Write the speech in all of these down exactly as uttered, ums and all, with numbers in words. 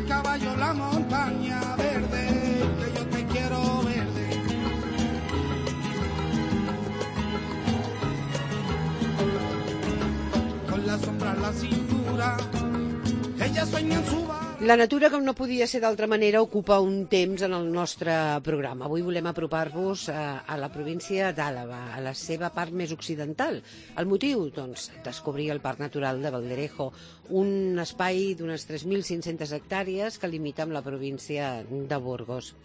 el caballo, la montaña verde, que yo te quiero verde. Con la sombra en la cintura, ella sueña en su bar. La natura, com no podia ser d'altra manera, ocupa un temps en el nostre programa. Avui volem apropar-vos a, a la província d'Àlaba, a la seva part més occidental. El motiu, doncs, descobrir el Parc Natural de Valderejo, un espai d'unes tres mil cinc-centes hectàrees que limita amb la província de Burgos.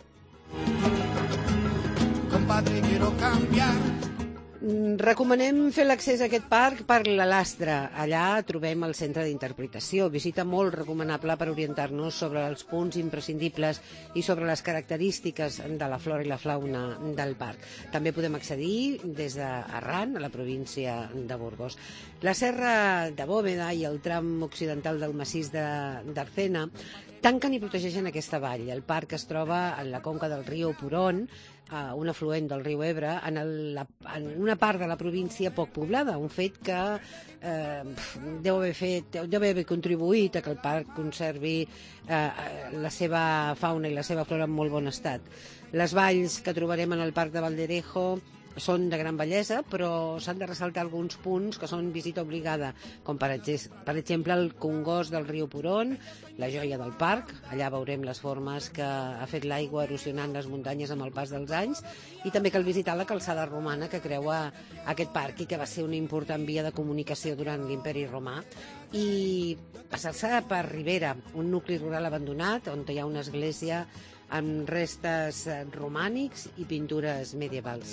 Compadre, quiero cambiar. Recomanem fer l'accés a aquest parc per la Lastra. Allà trobem el centre d'interpretació. Visita molt recomanable per orientar-nos sobre els punts imprescindibles i sobre les característiques de la flora i la fauna del parc. També podem accedir des d'Arran, a la província de Burgos. La Serra de Bóveda i el tram occidental del massís d'Arcena tanquen i protegeixen aquesta vall. El parc es troba en la conca del riu Purón, un afluent del riu Ebre, en, el, en una part de la província poc poblada, un fet que eh, deu, haver fet, deu haver contribuït a que el parc conservi eh, la seva fauna i la seva flora en molt bon estat. Les valls que trobarem en el Parc de Valderejo són de gran bellesa, però s'han de ressaltar alguns punts que són visita obligada, com per, per exemple el Congost del riu Purón, la joia del parc. Allà veurem les formes que ha fet l'aigua erosionant les muntanyes amb el pas dels anys, i també cal visitar la calçada romana que creua aquest parc i que va ser una important via de comunicació durant l'imperi romà, i passar-se per Ribera, un nucli rural abandonat on hi ha una església amb restes romànics i pintures medievals.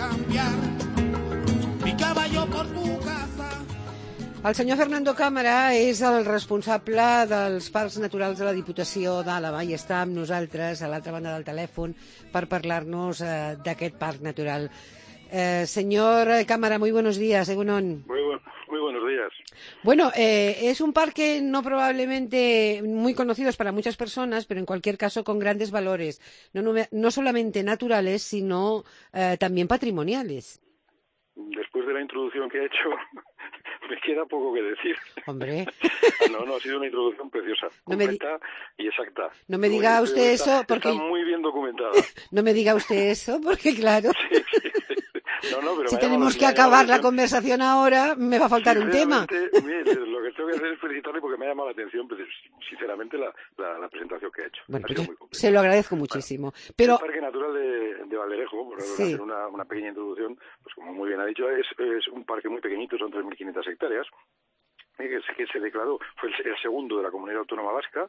El senyor Fernando Cámara és el responsable dels parcs naturals de la Diputació d'Àlaba i està amb nosaltres a l'altra banda del telèfon per parlar-nos eh, d'aquest parc natural. Eh, señor Cámara, muy buenos días. Egunon. Muy, bu muy buenos días. Bueno, eh, es un parque no probablemente muy conocido para muchas personas, pero en cualquier caso con grandes valores, no, no, no solamente naturales, sino eh, también patrimoniales. Después de la introducción que he hecho, me queda poco que decir. Hombre. No, no, ha sido una introducción preciosa, no completa y exacta. No me diga Muy, usted está, eso porque... Está muy bien documentada. No me diga usted eso porque, claro... Sí, sí. No, no, pero si tenemos que acabar la conversación ahora, me va a faltar un tema. Mire, lo que tengo que hacer es felicitarle porque me ha llamado la atención, sinceramente, la, la, la presentación que ha hecho. Bueno, ha pues se lo agradezco muchísimo. Bueno, pero... El Parque Natural de, de Valderejo, por sí. hacer una, una pequeña introducción, pues como muy bien ha dicho, es, es un parque muy pequeñito, son tres mil quinientas hectáreas, eh, que se declaró, fue el, el segundo de la Comunidad Autónoma Vasca,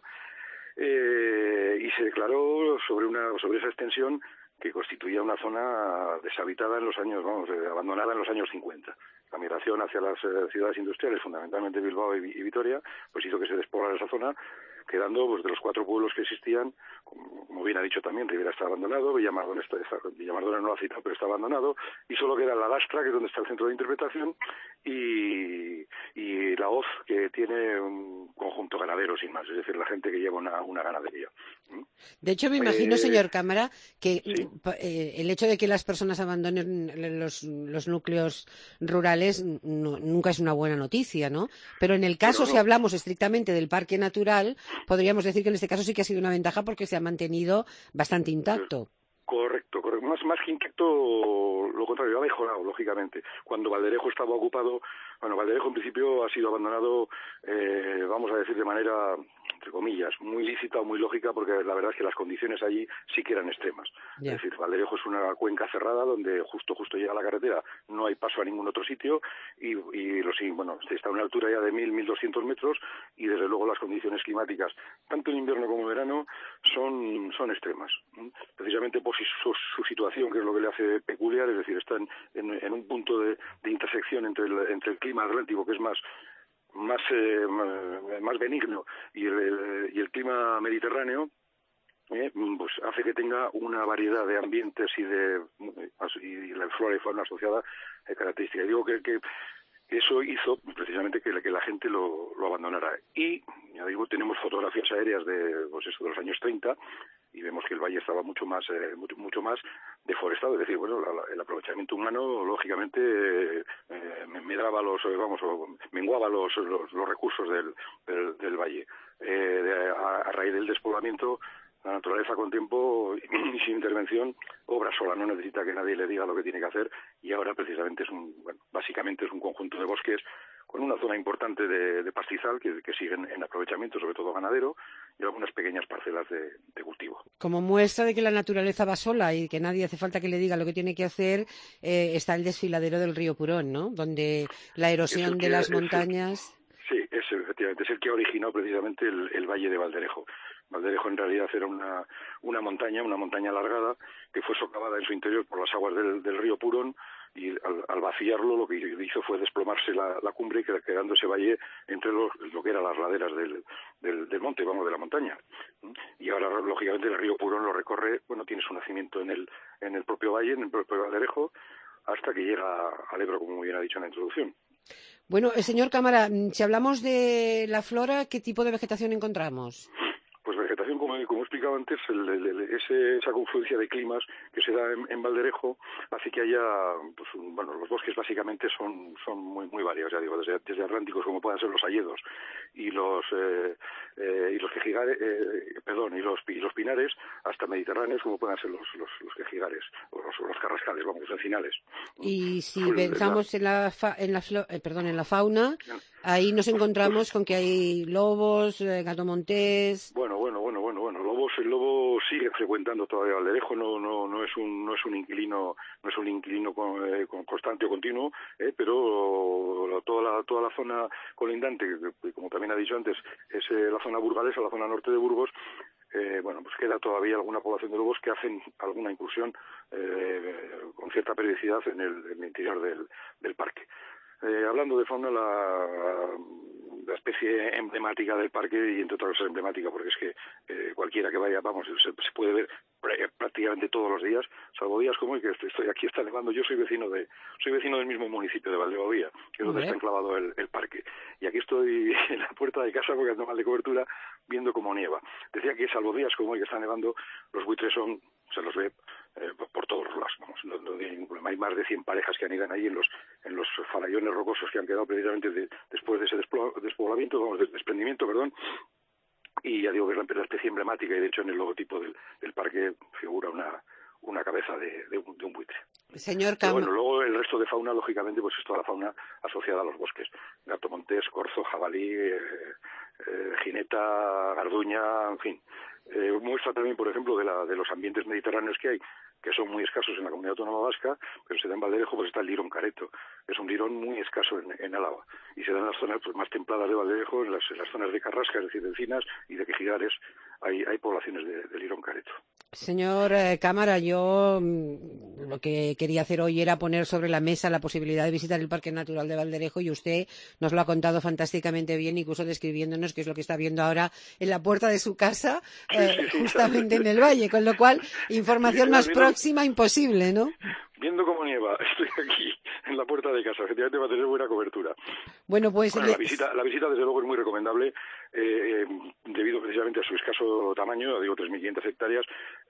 eh, y se declaró sobre, una, sobre esa extensión que constituía una zona deshabitada en los años, vamos, eh, abandonada en los años cincuenta. La migración hacia las eh, ciudades industriales, fundamentalmente Bilbao y, y Vitoria, pues hizo que se despoblara esa zona, quedando pues de los cuatro pueblos que existían, como, como bien ha dicho también, Ribera está abandonado, Villamardón está, está Villamardón no lo ha citado, pero está abandonado, y solo queda la Lastra, que es donde está el centro de interpretación, y, y la Hoz, que tiene un conjunto ganadero, sin más, es decir, la gente que lleva una, una ganadería. De hecho, me imagino, eh, señor Cámara, que sí. eh, el hecho de que las personas abandonen los, los núcleos rurales no, nunca es una buena noticia, ¿no? Pero en el caso, Pero no. si hablamos estrictamente del parque natural, podríamos decir que en este caso sí que ha sido una ventaja porque se ha mantenido bastante intacto. Correcto, correcto. Más, más que intacto, lo contrario, ha mejorado, lógicamente. Cuando Valderejo estaba ocupado, bueno, Valderejo en principio ha sido abandonado, eh, vamos a decir de manera, entre comillas, muy lícita o muy lógica, porque la verdad es que las condiciones allí sí que eran extremas. Yeah. Es decir, Valderejo es una cuenca cerrada donde justo, justo llega la carretera, no hay paso a ningún otro sitio, y, y lo sí, bueno, está a una altura ya de mil, mil doscientos metros, y desde luego las condiciones climáticas, tanto en invierno como en verano, son, son extremas. Precisamente por su, su situación, que es lo que le hace peculiar, es decir, está en, en, en un punto de, de intersección entre el, entre el clima atlántico, que es más más eh, más benigno, y el, y el clima mediterráneo, eh, pues hace que tenga una variedad de ambientes y de y la flora y fauna asociada de características. Digo que, que eso hizo precisamente que la, que la gente lo, lo abandonara. Y, ya digo, tenemos fotografías aéreas de, pues eso, de los años treinta, y vemos que el valle estaba mucho más eh, mucho, mucho más deforestado, es decir, bueno, la, la, el aprovechamiento humano lógicamente eh, eh, me daba los, eh, vamos, menguaba los, los, los recursos del, del, del valle. Eh, de, a, a raíz del despoblamiento, la naturaleza con tiempo y sin intervención obra sola, no necesita que nadie le diga lo que tiene que hacer, y ahora precisamente es un, bueno, básicamente es un conjunto de bosques con una zona importante de, de pastizal que, que siguen en aprovechamiento, sobre todo ganadero, y algunas pequeñas parcelas de, de cultivo. Como muestra de que la naturaleza va sola y que nadie hace falta que le diga lo que tiene que hacer, eh, está el desfiladero del río Purón, ¿no? Donde la erosión que, de las montañas... El, sí, es, efectivamente, es el que ha originado precisamente el, el Valle de Valderejo. Valderejo en realidad era una, una montaña, una montaña alargada, que fue socavada en su interior por las aguas del, del río Purón, y al, al vaciarlo lo que hizo fue desplomarse la, la cumbre y quedando ese valle entre los, lo que eran las laderas del, del, del monte, vamos, de la montaña. Y ahora, lógicamente, el río Purón lo recorre, bueno, tiene su nacimiento en el, en el propio valle, en el propio Valderejo, hasta que llega al Ebro, como muy bien ha dicho en la introducción. Bueno, eh, señor Cámara, si hablamos de la flora, ¿qué tipo de vegetación encontramos? Pues vegetación, como, como he explicado antes, el, el, el, ese, esa confluencia de climas que se da en, en Valderejo hace que haya, pues, un, bueno, los bosques básicamente son son muy muy variados, ya digo, desde, desde atlánticos como puedan ser los hayedos y los eh, eh, y los quejigares, eh, perdón, y los y los pinares, hasta mediterráneos como puedan ser los los, los quejigares o los, los carrascales, vamos, los encinares. Y si Pues, pensamos en la fa, en la flo, eh, perdón, en la fauna, ahí nos encontramos con que hay lobos, eh, gato montés. Bueno, bueno, bueno, bueno, bueno. Lobos, el lobo sigue frecuentando todavía Valderejo, no, no, no es un, no es un inquilino, no es un inquilino con, eh, con constante o continuo, eh, pero toda la, toda la zona colindante, que, como también ha dicho antes, es eh, la zona burgalesa, la zona norte de Burgos. Eh, bueno, pues queda todavía alguna población de lobos que hacen alguna incursión eh, con cierta periodicidad en el, en el interior del, del parque. Eh, hablando de fauna, la, la especie emblemática del parque, y entre otras cosas emblemática porque es que eh, cualquiera que vaya, vamos, se, se puede ver prácticamente todos los días, salvo días como hoy que estoy aquí, está nevando. Yo soy vecino de soy vecino del mismo municipio de Valdegovía, que es donde está enclavado el, el parque, y aquí estoy en la puerta de casa porque ando mal de cobertura, viendo cómo nieva. Decía que salvo días como hoy que está nevando, los buitres son, se los ve eh, por todos los lados, vamos, no, no hay ningún problema. Hay más de cien parejas que anidan ahí en los en los farallones rocosos que han quedado precisamente de, después de ese despoblamiento, vamos, de desprendimiento, perdón. Y ya digo que es la especie emblemática, y de hecho en el logotipo del, del parque figura una una cabeza de, de, un, de un buitre. Señor Cam... Bueno, luego el resto de fauna, lógicamente, pues es toda la fauna asociada a los bosques. Gato montés, corzo, jabalí, eh, eh, jineta, garduña, en fin. Eh, muestra también, por ejemplo, de, la, de los ambientes mediterráneos que hay, que son muy escasos en la comunidad autónoma vasca, pero se da en Valderejo, pues está el lirón careto. Es un lirón muy escaso en, en Álava. Y se da en las zonas pues, más templadas de Valderejo, en las, en las zonas de Carrasca, es decir, de encinas y de quejigares, hay, hay poblaciones de, de lirón careto. Señor eh, Cámara, yo mmm, lo que quería hacer hoy era poner sobre la mesa la posibilidad de visitar el Parque Natural de Valderejo, y usted nos lo ha contado fantásticamente bien, incluso describiéndonos qué es lo que está viendo ahora en la puerta de su casa, eh, sí, sí, sí, justamente en el valle, con lo cual información más próxima imposible, ¿no? Viendo cómo nieva, estoy aquí en la puerta de casa, efectivamente va a tener buena cobertura. Bueno, pues bueno, la visita, la visita desde luego es muy recomendable, eh, debido precisamente a su escaso tamaño, digo tres mil quinientas hectáreas.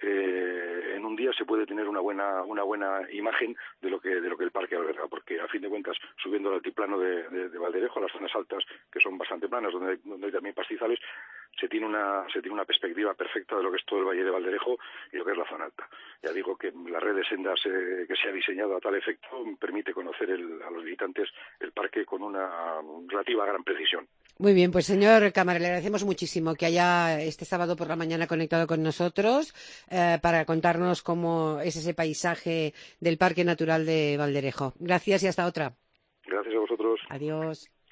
Eh, en un día se puede tener una buena una buena imagen de lo que de lo que el parque alberga, porque a fin de cuentas, subiendo al altiplano de, de, de Valderejo, a las zonas altas, que son bastante planas, donde hay, donde hay también pastizales, se tiene una se tiene una perspectiva perfecta de lo que es todo el valle de Valderejo y lo que es la zona alta. Ya digo que la red de sendas eh, que se ha diseñado a tal efecto permite conocer el, a los visitantes el parque con una relativa gran precisión. Muy bien, pues señor Cámara, le agradecemos muchísimo que haya este sábado por la mañana conectado con nosotros eh, para contarnos cómo es ese paisaje del Parque Natural de Valderejo. Gracias y hasta otra. Gracias a vosotros. Adiós.